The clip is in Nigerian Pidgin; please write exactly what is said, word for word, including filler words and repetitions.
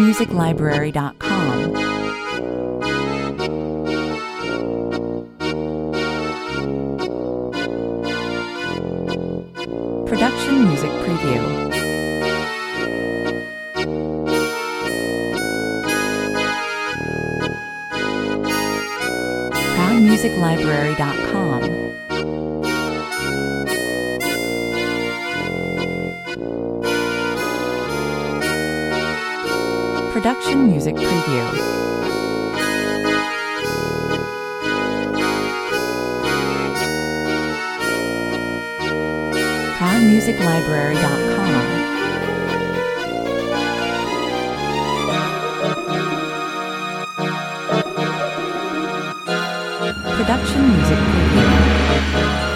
music library dot com. Production Music Preview. proud music library dot com. Production Music Preview. proud music library dot com. Production Music Preview.